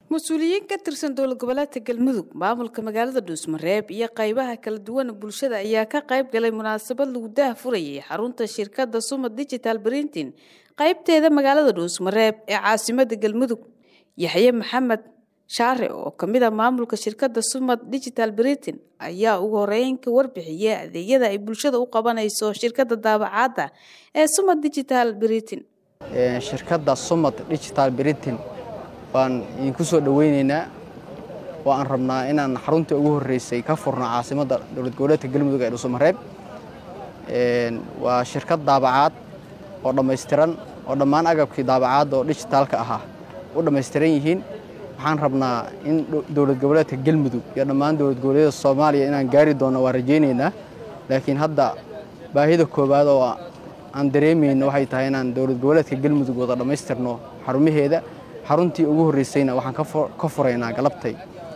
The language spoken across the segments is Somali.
mas-uuliyiin ka tirsan dowlad goboleedka galmudug maamulka magaalada dhuusmareeb iyo qaybaha kala duwan bulshada ayaa ka qayb galay munaasabad lagu daahfurayay xarunta shirkadda Sumad Digital Printing qaybteeda magaalada dhuusmareeb ee caasimada galmudug. Yaxye Maxamed Shaare oo kamid ah maamulka shirkadda Sumad Digital Printing ayaa ugu horeyn ka warbixiyay adeegyada ay bulshada u qabanayso shirkadda daabacaadda ee Sumad Digital Printing. shirkadda Sumad Digital Printing waan idinku soo dhaweynaynaa oo aan rabnaa inaan xarunta ugu horeysay ka furno caasimada dowlad goboleedka galmudug ee dhuusmareeb. waa shirkad daabacaad oo dhameystiran oo dhammaan agabkii daabacaad oo digitalka ahaa u dhameystiran yihiin. waxaan rabnaa in dowlad goboleedka galmudug iyo dhammaan dowlad goboleedyada Soomaaliya inaan gaari doono waan rajaynaynaa. laakiin hadda baahida koobaad oo aan dareemayno waxay tahay inaan dowlad goboleedka galmudug wada dhameystirno xarumaheeda. xaruntii ugu horeysayna waxaan ka furaynaa galabtay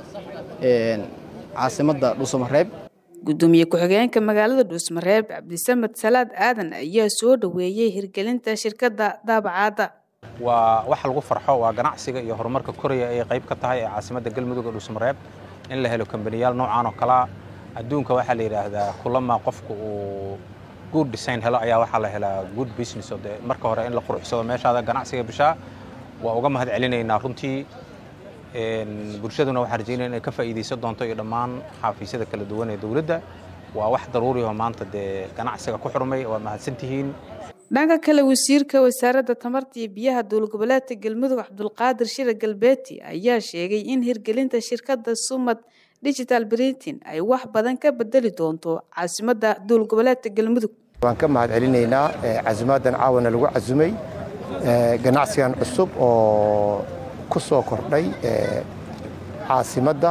caasimada dhuusmareeb. gudoomiye ku-xigeenka magaalada dhuusmareeb Cabdisamed Salaad Aadan ayaa soo dhaweeyay hirgelinta shirkadda daabacaadda. waa wax lagu farxo, waa ganacsiga iyo horumarka Korea ay qayb ka tahay caasimada galmudug ee dhuusmareeb in la helo kambaniyaal noocan oo kala adduunka waxa la yiraahdaa kulama qofku uu good design helo ayaa waxa la helaa good business oo marka hore in la quruxsado meeshaada ganacsiga bishaa waa uga mahad celinaynaa runtii bulshaduna waxaan rajaynaynaa inay ka faa'iideysan doonto iyo dhammaan xafiisyada kala duwan ee dawladda. waa wax daruuri ah maanta ganacsiga ku xurmay. waa mahadsantihiin. dhanka kale wasiirka wasaaradda tamarta iyo biyaha dowlad goboleedka galmudug Cabdulqaadir Shire Galbeeti ayaa sheegay in hirgelinta shirkadda Sumad Digital Printing ay wax badan ka bedeli doonto caasimada dowlad goboleedka galmudug. waan ka mahad celinaynaa caasimaadan caawana lagu casumay ganacsigan cusub oo ku soo kordhay caasimadda.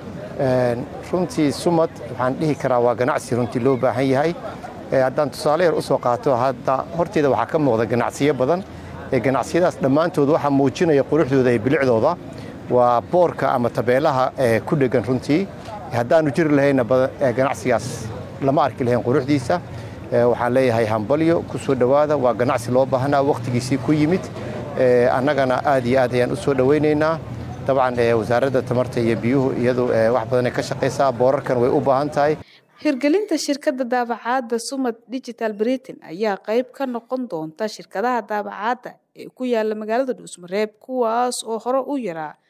runtii Sumad waxaan dhihi karaa waa ganacsi runtii loo baahan yahay. haddaan tusaale yar u soo qaato hadda horteeda waxaa ka muuqda ganacsiyo badan. ganacsiyadaas dhammaantood waxaa muujinaya quruxdooda iyo bilicdooda waa boorka ama tabeelaha ku dhegan. runtii haddaanu jiri lahayna ganacsigaas lama arki lahayn quruxdiisa. waxaan leeyahay hambalyo ku soo dhawaada. waa ganacsi loo baahnaa waqtigiisii ku yimid. annagana aad iyo aad ayaan u soo dhawaynaynaa. dabcan wasaaradda tamarta iyo biyuhu iyadu wax badan ay ka shaqaysaa. boorarkan way u baahan tahay. hirgelinta shirkadda daabacaadda Sumad Digital Printing ayaa qayb ka noqon doonta shirkadaha daabacaadda ee ku yaala magaalada dhuusmareeb kuwaas oo hore u yaraa